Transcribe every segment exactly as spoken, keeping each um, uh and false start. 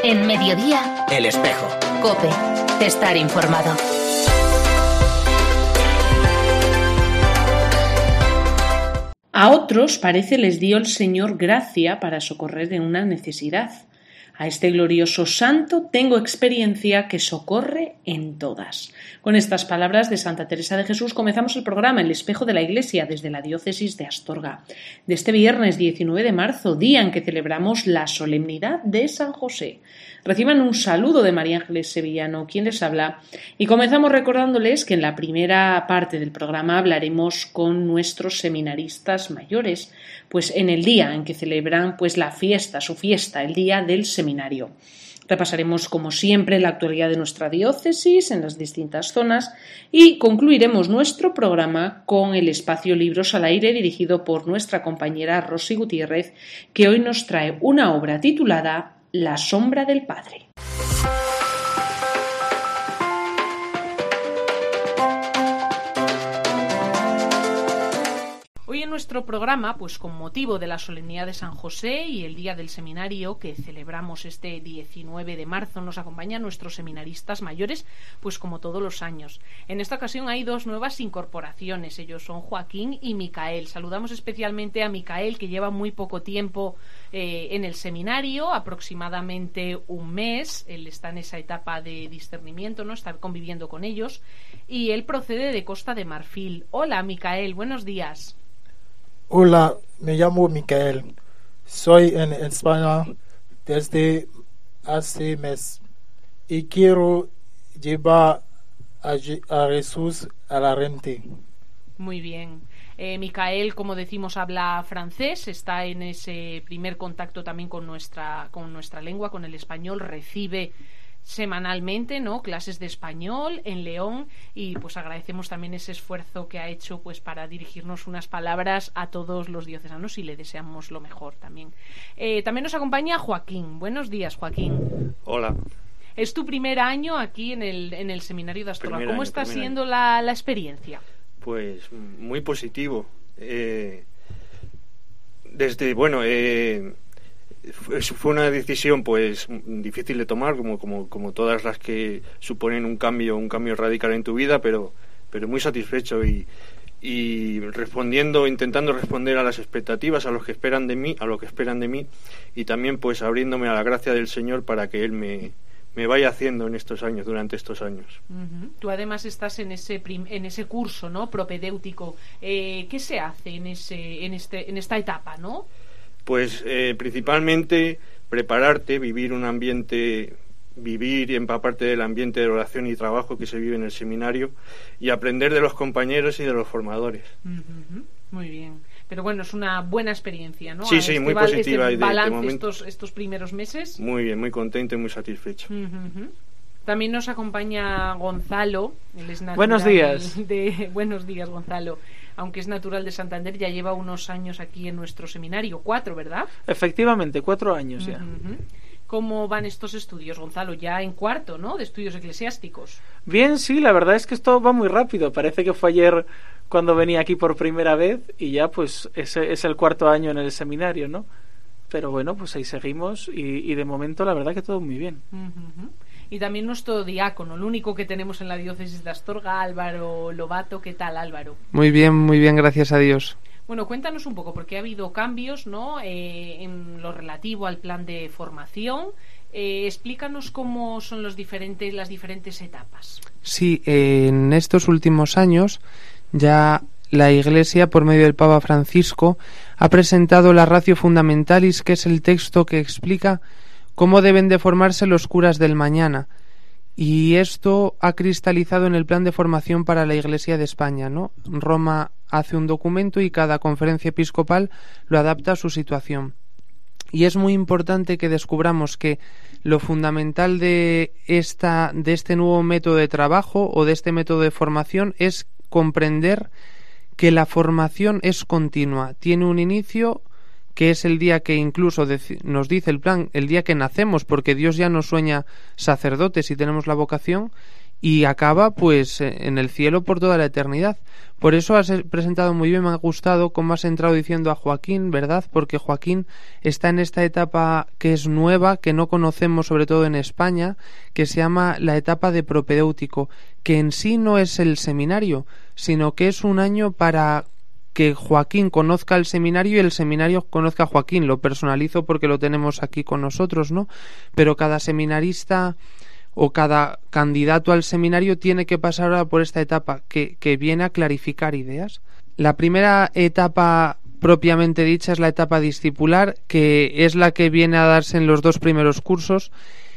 En Mediodía, El Espejo. COPE. Estar informado. A otros parece les dio el Señor gracia para socorrer en una necesidad. A este glorioso santo tengo experiencia que socorre en todas. Con estas palabras de Santa Teresa de Jesús comenzamos el programa El Espejo de la Iglesia desde la diócesis de Astorga, de este viernes diecinueve de marzo, día en que celebramos la solemnidad de San José. Reciban un saludo de María Ángeles Sevillano, quien les habla, y comenzamos recordándoles que en la primera parte del programa hablaremos con nuestros seminaristas mayores, pues en el día en que celebran pues la fiesta, su fiesta, el día del seminario. Repasaremos, como siempre, la actualidad de nuestra diócesis en las distintas zonas y concluiremos nuestro programa con el espacio Libros al Aire dirigido por nuestra compañera Rosy Gutiérrez, que hoy nos trae una obra titulada La sombra del Padre. Hoy en nuestro programa, pues con motivo de la solemnidad de San José y el día del seminario que celebramos este diecinueve de marzo, nos acompañan nuestros seminaristas mayores, pues como todos los años. En esta ocasión hay dos nuevas incorporaciones, ellos son Joaquín y Micael. Saludamos especialmente a Micael, que lleva muy poco tiempo eh, en el seminario, aproximadamente un mes. Él está en esa etapa de discernimiento, ¿no? Está conviviendo con ellos, y él procede de Costa de Marfil. Hola, Micael, buenos días. Hola, me llamo Micael. Soy en España desde hace mes y quiero llevar a, a Jesús a la gente. Muy bien. Eh, Micael, como decimos, habla francés, está en ese primer contacto también con nuestra, con nuestra lengua, con el español, recibe semanalmente, ¿no?, clases de español en León, y pues agradecemos también ese esfuerzo que ha hecho pues para dirigirnos unas palabras a todos los diocesanos y le deseamos lo mejor también. Eh, también nos acompaña Joaquín. Buenos días, Joaquín. Hola. Es tu primer año aquí en el, en el seminario de Astorga. ¿Cómo año, está siendo año. la, la experiencia? Pues muy positivo. Eh, desde, bueno, eh, fue una decisión pues difícil de tomar, como como como todas las que suponen un cambio un cambio radical en tu vida, pero pero muy satisfecho y y respondiendo intentando responder a las expectativas, a los que esperan de mí a lo que esperan de mí y también pues abriéndome a la gracia del Señor para que él me me vaya haciendo en estos años durante estos años. Uh-huh. Tú además estás en ese prim- en ese curso, ¿no?, propedéutico. Eh, ¿qué se hace en ese en este en esta etapa, no? Pues eh, principalmente prepararte, vivir un ambiente, vivir y empaparte del ambiente de oración y trabajo que se vive en el seminario y aprender de los compañeros y de los formadores. Uh-huh. Muy bien. Pero bueno, es una buena experiencia, ¿no? Sí, A sí, este muy val- positiva. Este y de, balance de momento, estos, estos primeros meses. Muy bien, muy contento y muy satisfecho. Uh-huh. También nos acompaña Gonzalo. Él es natural Buenos días. De, de, buenos días, Gonzalo. Aunque es natural de Santander, ya lleva unos años aquí en nuestro seminario, cuatro, ¿verdad? Efectivamente, cuatro años ya. Uh-huh. ¿Cómo van estos estudios, Gonzalo? Ya en cuarto, ¿no?, de estudios eclesiásticos. Bien, sí, la verdad es que esto va muy rápido. Parece que fue ayer cuando venía aquí por primera vez y ya pues ese es el cuarto año en el seminario, ¿no? Pero bueno, pues ahí seguimos y, y de momento la verdad que todo muy bien. Uh-huh. Y también nuestro diácono, el único que tenemos en la diócesis de Astorga, Álvaro Lobato. ¿Qué tal, Álvaro? Muy bien, muy bien, gracias a Dios. Bueno, cuéntanos un poco, porque ha habido cambios, ¿no?, eh, en lo relativo al plan de formación. Eh, explícanos cómo son los diferentes, las diferentes etapas. Sí, eh, en estos últimos años ya la Iglesia, por medio del Papa Francisco, ha presentado la Ratio Fundamentalis, que es el texto que explica cómo deben de formarse los curas del mañana. Y esto ha cristalizado en el plan de formación para la Iglesia de España, ¿no? Roma hace un documento y cada conferencia episcopal lo adapta a su situación. Y es muy importante que descubramos que lo fundamental de esta, de este nuevo método de trabajo o de este método de formación es comprender que la formación es continua, tiene un inicio que es el día que incluso nos dice el plan, el día que nacemos, porque Dios ya nos sueña sacerdotes y tenemos la vocación, y acaba pues en el cielo por toda la eternidad. Por eso has presentado muy bien, me ha gustado cómo has entrado diciendo a Joaquín, ¿verdad? Porque Joaquín está en esta etapa que es nueva, que no conocemos sobre todo en España, que se llama la etapa de propedéutico, que en sí no es el seminario, sino que es un año para que Joaquín conozca el seminario y el seminario conozca a Joaquín. Lo personalizo porque lo tenemos aquí con nosotros, ¿no? Pero cada seminarista o cada candidato al seminario tiene que pasar ahora por esta etapa que, que viene a clarificar ideas. La primera etapa propiamente dicha es la etapa discipular, que es la que viene a darse en los dos primeros cursos,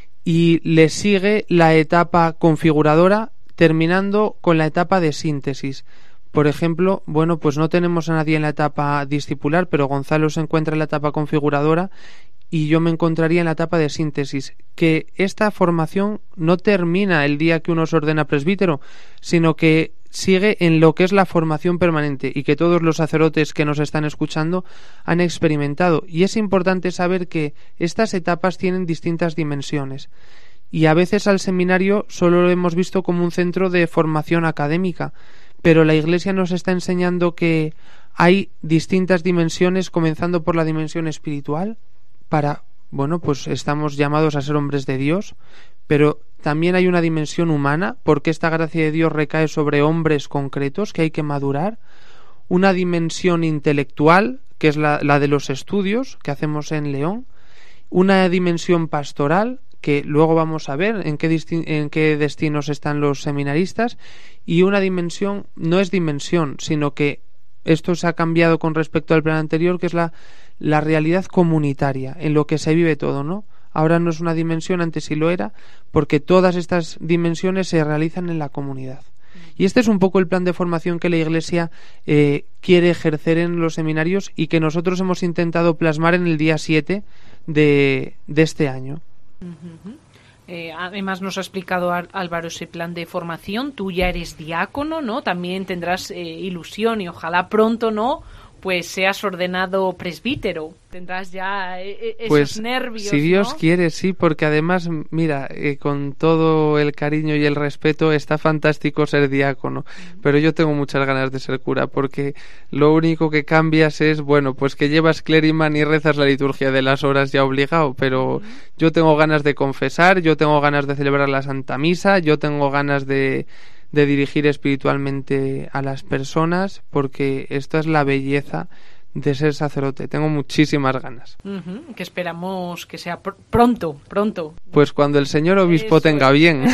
y le sigue la etapa configuradora, terminando con la etapa de síntesis. Por ejemplo, bueno, pues no tenemos a nadie en la etapa discipular, pero Gonzalo se encuentra en la etapa configuradora y yo me encontraría en la etapa de síntesis, que esta formación no termina el día que uno se ordena presbítero, sino que sigue en lo que es la formación permanente y que todos los sacerdotes que nos están escuchando han experimentado. Y es importante saber que estas etapas tienen distintas dimensiones y a veces al seminario solo lo hemos visto como un centro de formación académica, pero la Iglesia nos está enseñando que hay distintas dimensiones, comenzando por la dimensión espiritual, para, bueno, pues estamos llamados a ser hombres de Dios, pero también hay una dimensión humana, porque esta gracia de Dios recae sobre hombres concretos que hay que madurar, una dimensión intelectual, que es la, la de los estudios que hacemos en León, una dimensión pastoral, que luego vamos a ver en qué, disti- en qué destinos están los seminaristas, y una dimensión, no es dimensión, sino que esto se ha cambiado con respecto al plan anterior, que es la, la realidad comunitaria, en lo que se vive todo, ¿no? Ahora no es una dimensión, antes sí lo era, porque todas estas dimensiones se realizan en la comunidad. Y este es un poco el plan de formación que la Iglesia eh, quiere ejercer en los seminarios y que nosotros hemos intentado plasmar en el día siete de, de este año. Uh-huh. Eh, además nos ha explicado Álvaro ese plan de formación. Tú ya eres diácono, ¿no? También tendrás eh, ilusión y ojalá pronto, ¿no?, pues seas ordenado presbítero. Tendrás ya eh, esos pues, nervios, si Dios ¿no? quiere, sí, porque además, mira, eh, con todo el cariño y el respeto, está fantástico ser diácono, uh-huh. pero yo tengo muchas ganas de ser cura, porque lo único que cambias es, bueno, pues que llevas clériman y rezas la liturgia de las horas ya obligado, pero uh-huh. yo tengo ganas de confesar, yo tengo ganas de celebrar la Santa Misa, yo tengo ganas de... de dirigir espiritualmente a las personas, porque esta es la belleza de ser sacerdote. Tengo muchísimas ganas. Uh-huh, que esperamos que sea pr- pronto, pronto. Pues cuando el señor obispo Eso tenga es. bien.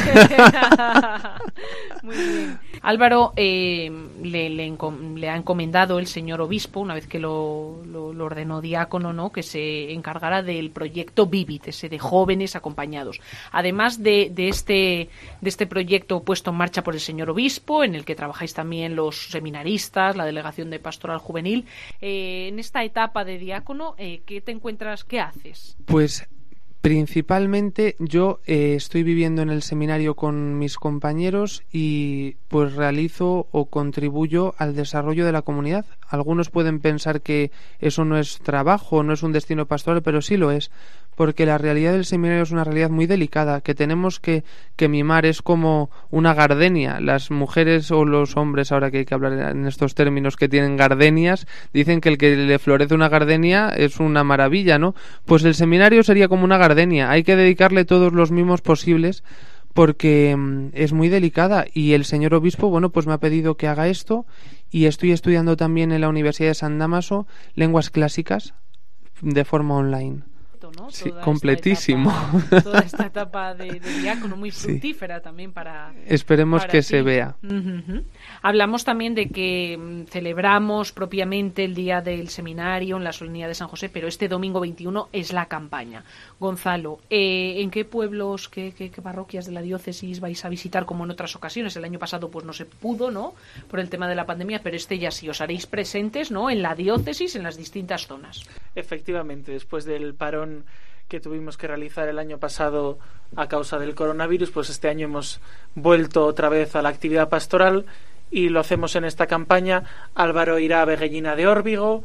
Muy bien. Álvaro eh, le, le, encom- le ha encomendado el señor obispo, una vez que lo, lo, lo ordenó diácono, ¿no?, que se encargara del proyecto Vivit, ese de jóvenes acompañados. Además de, de, este, de este proyecto puesto en marcha por el señor obispo, en el que trabajáis también los seminaristas, la delegación de pastoral juvenil, eh, en esta etapa de diácono, eh, ¿qué te encuentras, qué haces? Pues principalmente yo eh, estoy viviendo en el seminario con mis compañeros y pues realizo o contribuyo al desarrollo de la comunidad. Algunos pueden pensar que eso no es trabajo, no es un destino pastoral, pero sí lo es, porque la realidad del seminario es una realidad muy delicada, que tenemos que, que mimar. Es como una gardenia. Las mujeres o los hombres, ahora que hay que hablar en estos términos, que tienen gardenias, dicen que el que le florece una gardenia es una maravilla, ¿no? Pues el seminario sería como una gardenia. Hay que dedicarle todos los mimos posibles, porque mmm, es muy delicada, y el señor obispo, bueno, pues me ha pedido que haga esto, y estoy estudiando también en la Universidad de San Dámaso lenguas clásicas de forma online. ¿no? Sí, toda completísimo. Esta etapa, toda esta etapa de, de diácono muy fructífera sí. también para... Esperemos para que ti. se vea. Uh-huh. Hablamos también de que mm, celebramos propiamente el día del seminario en la solemnidad de San José, pero este domingo veintiuno es la campaña. Gonzalo, eh, ¿en qué pueblos, qué, qué, qué parroquias de la diócesis vais a visitar como en otras ocasiones? El año pasado pues no se pudo, ¿no?, por el tema de la pandemia, pero este ya sí, os haréis presentes, ¿no?, en la diócesis, en las distintas zonas. Efectivamente, después del parón que tuvimos que realizar el año pasado a causa del coronavirus, pues este año hemos vuelto otra vez a la actividad pastoral y lo hacemos en esta campaña. Álvaro irá a Veguellina de Órbigo,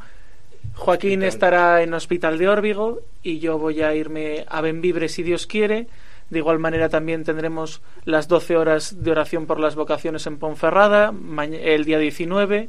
Joaquín estará en Hospital de Órbigo y yo voy a irme a Bembibre si Dios quiere. De igual manera también tendremos las doce horas de oración por las vocaciones en Ponferrada el día diecinueve,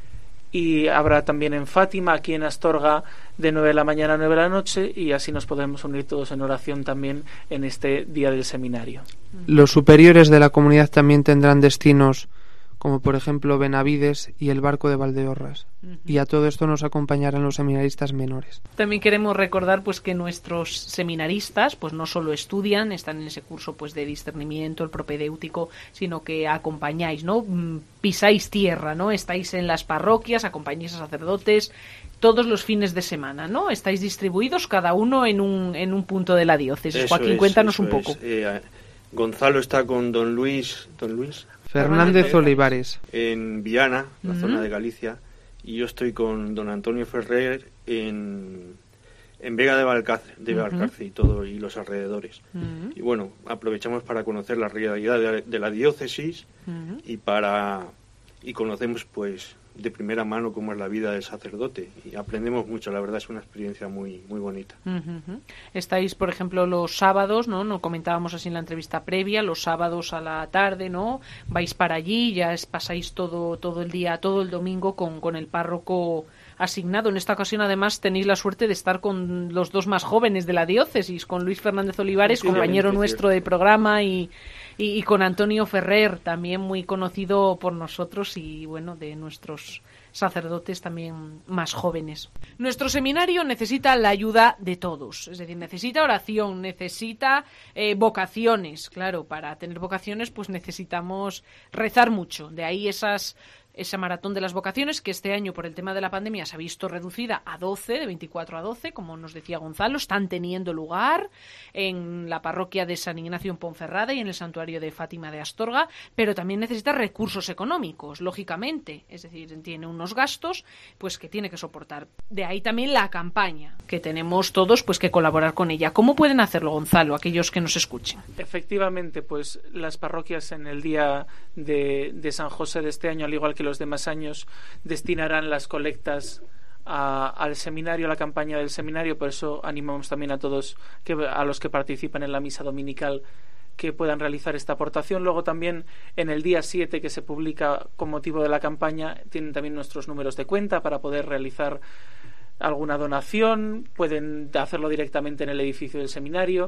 y habrá también en Fátima, aquí en Astorga, de nueve de la mañana a nueve de la noche, y así nos podemos unir todos en oración también en este día del seminario. Los superiores de la comunidad también tendrán destinos como por ejemplo Benavides y el Barco de Valdeorras. Uh-huh. Y a todo esto nos acompañarán los seminaristas menores. También queremos recordar pues que nuestros seminaristas pues no solo estudian, están en ese curso pues de discernimiento, el propedéutico, sino que acompañáis, ¿no? Pisáis tierra, ¿no? Estáis en las parroquias, acompañáis a sacerdotes todos los fines de semana, ¿no? Estáis distribuidos cada uno en un en un punto de la diócesis. Eso Joaquín, es, cuéntanos un poco. Eh, Gonzalo está con don Luis, don Luis Fernández Olivares en Viana, la uh-huh. zona de Galicia, y yo estoy con don Antonio Ferrer en, en Vega de Valcárcel, de Valcárcel uh-huh. y todo, y los alrededores. Uh-huh. Y bueno, aprovechamos para conocer la realidad de, de la diócesis uh-huh. y para y conocemos pues de primera mano cómo es la vida del sacerdote, y aprendemos mucho, la verdad es una experiencia muy muy bonita. Uh-huh. Estáis, por ejemplo, los sábados, ¿no? Nos comentábamos así en la entrevista previa, los sábados a la tarde, ¿no? Vais para allí, ya es, pasáis todo todo el día, todo el domingo con, con el párroco asignado. En esta ocasión, además, tenéis la suerte de estar con los dos más jóvenes de la diócesis, con Luis Fernández Olivares, sí, compañero sí, nuestro de programa, y Y, y con Antonio Ferrer, también muy conocido por nosotros y, bueno, de nuestros sacerdotes también más jóvenes. Nuestro seminario necesita la ayuda de todos, es decir, necesita oración, necesita eh, vocaciones. Claro, para tener vocaciones pues necesitamos rezar mucho, de ahí esas... esa maratón de las vocaciones, que este año por el tema de la pandemia se ha visto reducida a doce, de veinticuatro a doce, como nos decía Gonzalo, están teniendo lugar en la parroquia de San Ignacio en Ponferrada y en el santuario de Fátima de Astorga, pero también necesita recursos económicos, lógicamente, es decir, tiene unos gastos pues que tiene que soportar. De ahí también la campaña, que tenemos todos pues que colaborar con ella. ¿Cómo pueden hacerlo, Gonzalo, aquellos que nos escuchen? Efectivamente, pues las parroquias en el día de, de San José de este año, al igual que los demás años, destinarán las colectas a, al seminario, a la campaña del seminario. Por eso animamos también a todos, que a los que participan en la misa dominical, que puedan realizar esta aportación. Luego también en el día siete, que se publica con motivo de la campaña, tienen también nuestros números de cuenta para poder realizar alguna donación. Pueden hacerlo directamente en el edificio del seminario.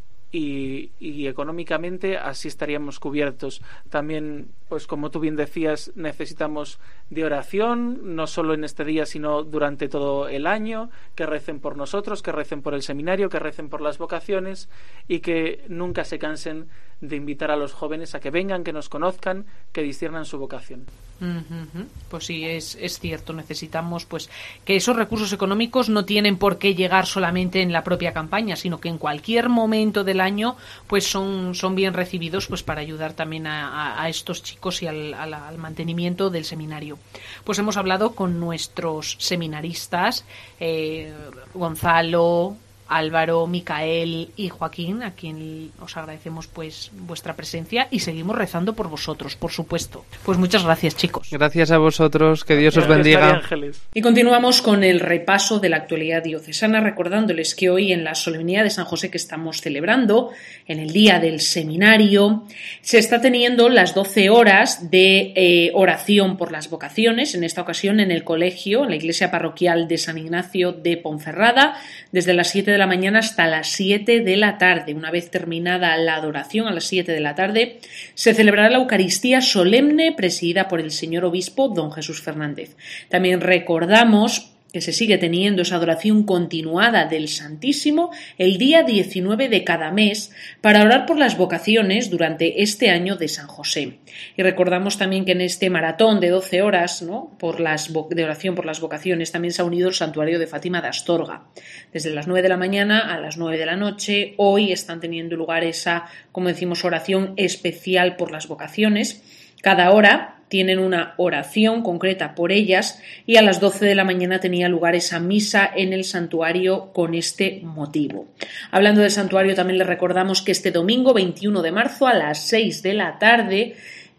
Y, y económicamente así estaríamos cubiertos. También, pues como tú bien decías, necesitamos de oración, no solo en este día, sino durante todo el año, que recen por nosotros, que recen por el seminario, que recen por las vocaciones, y que nunca se cansen de invitar a los jóvenes a que vengan, que nos conozcan, que disciernan su vocación. Uh-huh. Pues sí, es, es cierto, necesitamos pues que esos recursos económicos no tienen por qué llegar solamente en la propia campaña, sino que en cualquier momento del año pues son, son bien recibidos pues para ayudar también a, a, a estos chicos y al, al, al mantenimiento del seminario. Pues hemos hablado con nuestros seminaristas, eh, Gonzalo, Álvaro, Micael y Joaquín, a quien os agradecemos pues vuestra presencia, y seguimos rezando por vosotros, por supuesto. Pues muchas gracias, chicos. Gracias a vosotros, que Dios gracias, os bendiga. María Ángeles. Y continuamos con el repaso de la actualidad diocesana, recordándoles que hoy, en la solemnidad de San José que estamos celebrando, en el día del seminario, se está teniendo las doce horas de eh, oración por las vocaciones, en esta ocasión en el colegio, en la iglesia parroquial de San Ignacio de Ponferrada, desde las siete de la mañana hasta las siete de la tarde. Una vez terminada la adoración, a las siete de la tarde, se celebrará la Eucaristía solemne presidida por el señor obispo don Jesús Fernández. También recordamos que se sigue teniendo esa adoración continuada del Santísimo el día diecinueve de cada mes para orar por las vocaciones durante este año de San José. Y recordamos también que en este maratón de doce horas, ¿no?, por las de oración por las vocaciones, también se ha unido el santuario de Fátima de Astorga. Desde las nueve de la mañana a las nueve de la noche, hoy están teniendo lugar esa, como decimos, oración especial por las vocaciones. Cada hora tienen una oración concreta por ellas, y a las doce de la mañana tenía lugar esa misa en el santuario con este motivo. Hablando del santuario, también les recordamos que este domingo veintiuno de marzo a las seis de la tarde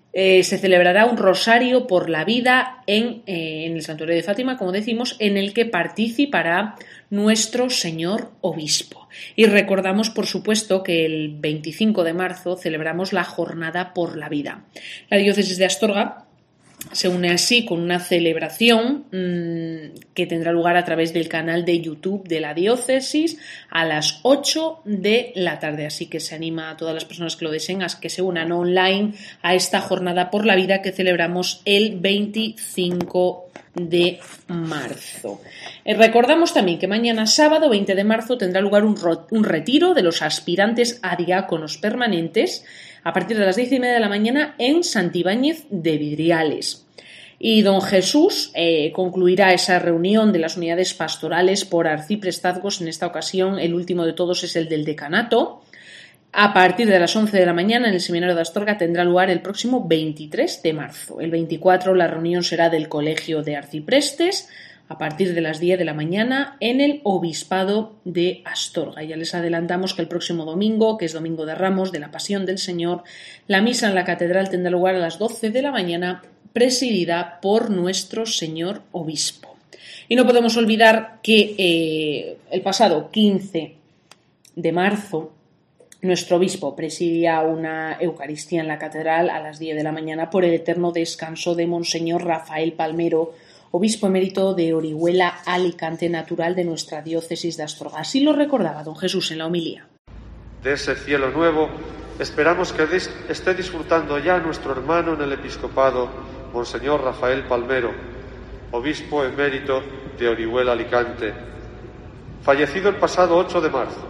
eh, se celebrará un rosario por la vida en, eh, en el Santuario de Fátima, como decimos, en el que participará nuestro señor obispo. Y recordamos, por supuesto, que el veinticinco de marzo celebramos la Jornada por la Vida. La diócesis de Astorga se une así con una celebración mmm, que tendrá lugar a través del canal de YouTube de la diócesis a las ocho de la tarde. Así que se anima a todas las personas que lo deseen a que se unan online a esta Jornada por la Vida que celebramos el veinticinco de marzo. Eh, recordamos también que mañana sábado veinte de marzo tendrá lugar un, ro- un retiro de los aspirantes a diáconos permanentes a partir de las diez y media de la mañana en Santibáñez de Vidriales. Y don Jesús eh, concluirá esa reunión de las unidades pastorales por arciprestazgos. En esta ocasión el último de todos es el del decanato. A partir de las once de la mañana en el Seminario de Astorga tendrá lugar el próximo veintitrés de marzo. El veinticuatro la reunión será del Colegio de Arciprestes a partir de las diez de la mañana en el Obispado de Astorga. Ya les adelantamos que el próximo domingo, que es Domingo de Ramos, de la Pasión del Señor, la misa en la Catedral tendrá lugar a las doce de la mañana, presidida por nuestro señor obispo. Y no podemos olvidar que eh, el pasado quince de marzo nuestro obispo presidía una Eucaristía en la Catedral a las diez de la mañana por el eterno descanso de Monseñor Rafael Palmero, obispo emérito de Orihuela, Alicante, natural de nuestra diócesis de Astorga. Así lo recordaba don Jesús en la homilía. De ese cielo nuevo esperamos que esté disfrutando ya nuestro hermano en el episcopado, Monseñor Rafael Palmero, obispo emérito de Orihuela, Alicante, fallecido el pasado ocho de marzo.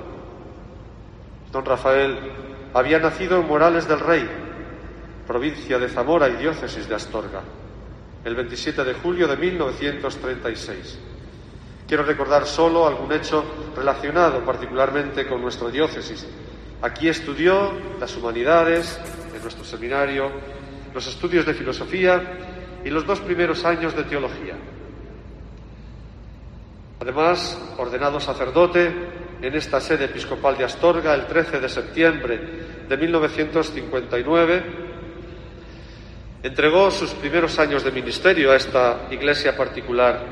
Don Rafael había nacido en Morales del Rey, provincia de Zamora y diócesis de Astorga, el veintisiete de julio de mil novecientos treinta y seis. Quiero recordar solo algún hecho relacionado particularmente con nuestra diócesis. Aquí estudió las humanidades, en nuestro seminario, los estudios de filosofía y los dos primeros años de teología. Además, ordenado sacerdote en esta sede episcopal de Astorga el trece de septiembre de mil novecientos cincuenta y nueve, entregó sus primeros años de ministerio a esta iglesia particular,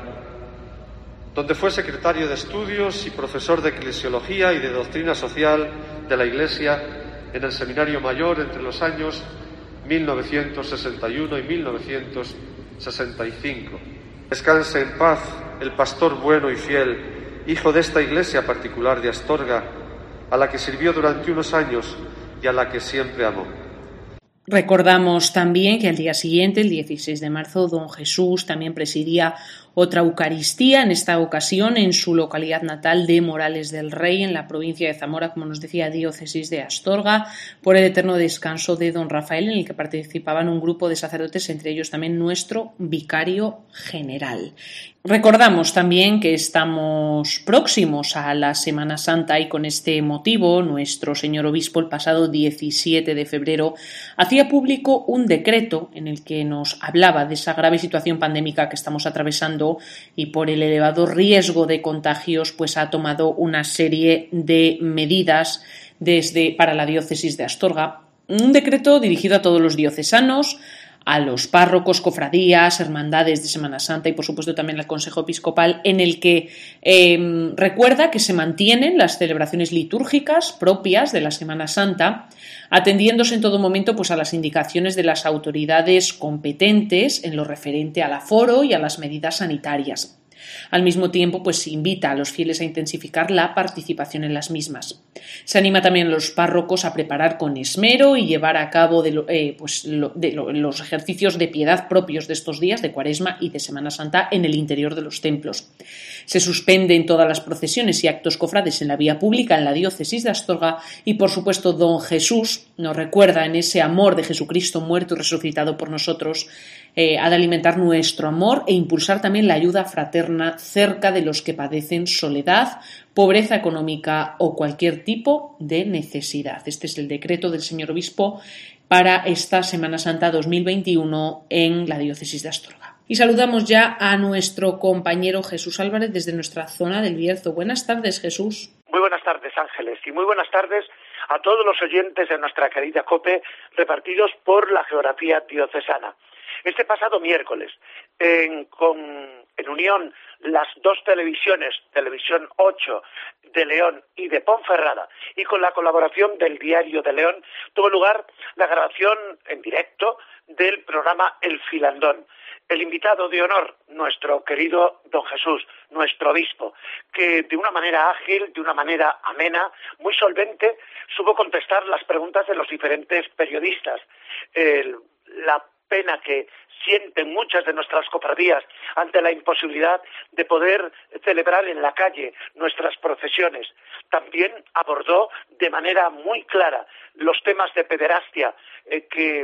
donde fue secretario de estudios y profesor de eclesiología y de doctrina social de la Iglesia en el Seminario Mayor entre los años mil novecientos sesenta y uno y mil novecientos sesenta y cinco. Descanse en paz el pastor bueno y fiel, hijo de esta iglesia particular de Astorga, a la que sirvió durante unos años y a la que siempre amó. Recordamos también que al día siguiente, el dieciséis de marzo, don Jesús también presidía otra Eucaristía, en esta ocasión en su localidad natal de Morales del Rey, en la provincia de Zamora, como nos decía, diócesis de Astorga, por el eterno descanso de don Rafael, en el que participaban un grupo de sacerdotes, entre ellos también nuestro vicario general. Recordamos también que estamos próximos a la Semana Santa y con este motivo nuestro señor obispo el pasado diecisiete de febrero hacía público un decreto en el que nos hablaba de esa grave situación pandémica que estamos atravesando y por el elevado riesgo de contagios pues ha tomado una serie de medidas desde para la diócesis de Astorga. Un decreto dirigido a todos los diocesanos, a los párrocos, cofradías, hermandades de Semana Santa y por supuesto también al Consejo Episcopal, en el que eh, recuerda que se mantienen las celebraciones litúrgicas propias de la Semana Santa, atendiéndose en todo momento pues, a las indicaciones de las autoridades competentes en lo referente al aforo y a las medidas sanitarias. Al mismo tiempo, pues se invita a los fieles a intensificar la participación en las mismas. Se anima también a los párrocos a preparar con esmero y llevar a cabo de lo, eh, pues lo, de lo, los ejercicios de piedad propios de estos días de Cuaresma y de Semana Santa en el interior de los templos. Se suspenden todas las procesiones y actos cofrades en la vía pública en la diócesis de Astorga y, por supuesto, don Jesús nos recuerda en ese amor de Jesucristo muerto y resucitado por nosotros, eh, ha de alimentar nuestro amor e impulsar también la ayuda fraterna cerca de los que padecen soledad, pobreza económica o cualquier tipo de necesidad. Este es el decreto del señor obispo para esta Semana Santa dos mil veintiuno en la diócesis de Astorga. Y saludamos ya a nuestro compañero Jesús Álvarez desde nuestra zona del Bierzo. Buenas tardes, Jesús. Muy buenas tardes, Ángeles, y muy buenas tardes a todos los oyentes de nuestra querida COPE repartidos por la geografía diocesana. Este pasado miércoles, en, con, en unión las dos televisiones, Televisión ocho de León y de Ponferrada, y con la colaboración del Diario de León, tuvo lugar la grabación en directo del programa El Filandón. El invitado de honor, nuestro querido don Jesús, nuestro obispo, que de una manera ágil, de una manera amena, muy solvente, supo contestar las preguntas de los diferentes periodistas. Eh, la pena que sienten muchas de nuestras cofradías ante la imposibilidad de poder celebrar en la calle nuestras procesiones. También abordó de manera muy clara los temas de pederastia eh, que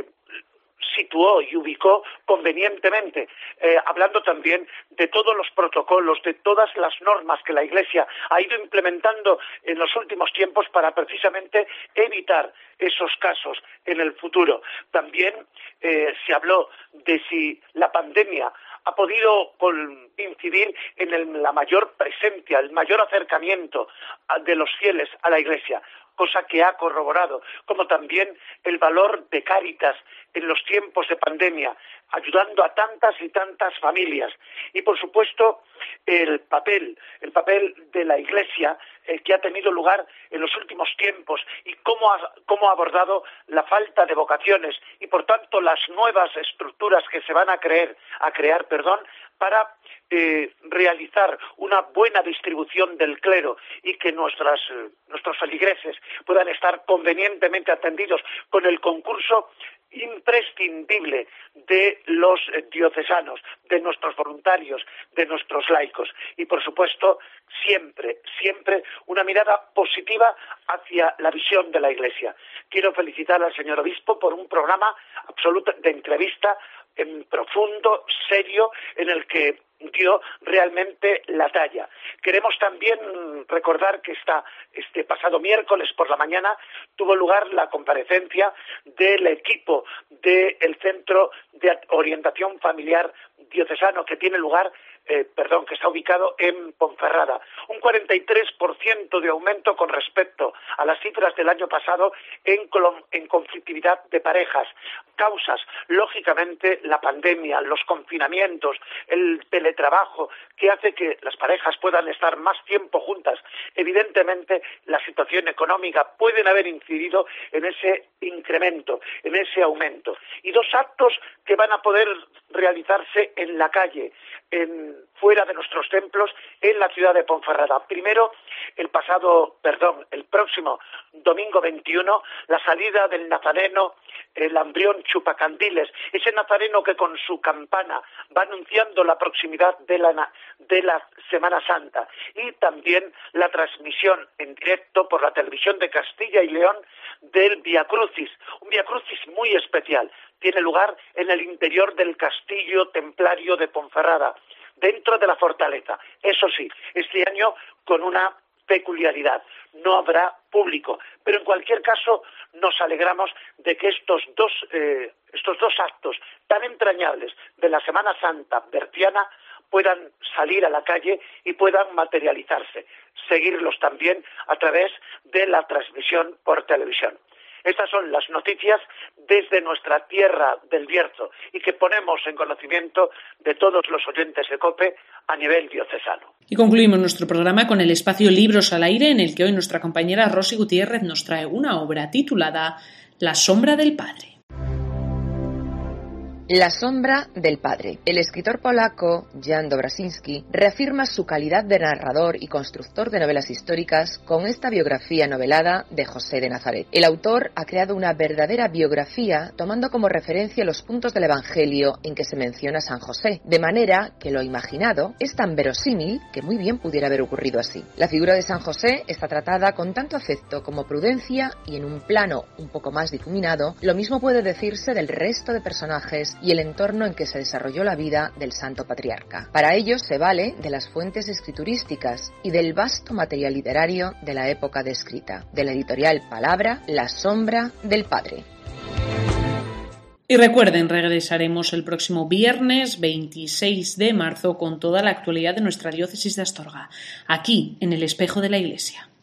situó y ubicó convenientemente, eh, hablando también de todos los protocolos, de todas las normas que la Iglesia ha ido implementando en los últimos tiempos para precisamente evitar esos casos en el futuro. También eh, se habló de si la pandemia ha podido incidir en el, la mayor presencia, el mayor acercamiento de los fieles a la Iglesia, cosa que ha corroborado, como también el valor de Cáritas en los tiempos de pandemia, ayudando a tantas y tantas familias. Y, por supuesto, el papel, el papel de la Iglesia eh, que ha tenido lugar en los últimos tiempos y cómo ha, cómo ha abordado la falta de vocaciones y, por tanto, las nuevas estructuras que se van a crear, a crear, perdón, para eh, realizar una buena distribución del clero y que nuestras, eh, nuestros feligreses puedan estar convenientemente atendidos con el concurso imprescindible de los diocesanos, de nuestros voluntarios, de nuestros laicos y, por supuesto, siempre, siempre una mirada positiva hacia la visión de la Iglesia. Quiero felicitar al señor obispo por un programa absoluto de entrevista en profundo, serio, en el que dio realmente la talla. Queremos también recordar que esta, este pasado miércoles por la mañana tuvo lugar la comparecencia del equipo del Centro de Orientación Familiar Diocesano que tiene lugar, eh, perdón, que está ubicado en Ponferrada. Un cuarenta y tres por ciento de aumento con respecto a las cifras del año pasado en, en conflictividad de parejas. Causas, lógicamente, la pandemia, los confinamientos, el teletrabajo, que hace que las parejas puedan estar más tiempo juntas. Evidentemente, la situación económica pueden haber incidido en ese incremento, en ese aumento. Y dos actos que van a poder realizarse en la calle, en, fuera de nuestros templos, en la ciudad de Ponferrada. Primero, el pasado, perdón, el próximo domingo veintiuno, la salida del nazareno, el Ambrión Chupacandiles, ese nazareno que con su campana va anunciando la proximidad de la, de la Semana Santa, y también la transmisión en directo por la televisión de Castilla y León del Via Crucis, un Via Crucis muy especial. Tiene lugar en el interior del castillo templario de Ponferrada, dentro de la fortaleza. Eso sí, este año con una peculiaridad, no habrá público, pero en cualquier caso nos alegramos de que estos dos, eh, estos dos actos tan entrañables de la Semana Santa berciana puedan salir a la calle y puedan materializarse, seguirlos también a través de la transmisión por televisión. Estas son las noticias desde nuestra tierra del Bierzo y que ponemos en conocimiento de todos los oyentes de COPE a nivel diocesano. Y concluimos nuestro programa con el espacio Libros al Aire, en el que hoy nuestra compañera Rosy Gutiérrez nos trae una obra titulada La sombra del padre. La sombra del padre. El escritor polaco Jan Dobrasinski reafirma su calidad de narrador y constructor de novelas históricas con esta biografía novelada de José de Nazaret. El autor ha creado una verdadera biografía tomando como referencia los puntos del Evangelio en que se menciona a San José, de manera que lo imaginado es tan verosímil que muy bien pudiera haber ocurrido así. La figura de San José está tratada con tanto afecto como prudencia y en un plano un poco más difuminado. Lo mismo puede decirse del resto de personajes y el entorno en que se desarrolló la vida del santo patriarca. Para ello se vale de las fuentes escriturísticas y del vasto material literario de la época descrita, de la editorial Palabra, La sombra del padre. Y recuerden, regresaremos el próximo viernes veintiséis de marzo con toda la actualidad de nuestra diócesis de Astorga, aquí en el Espejo de la Iglesia.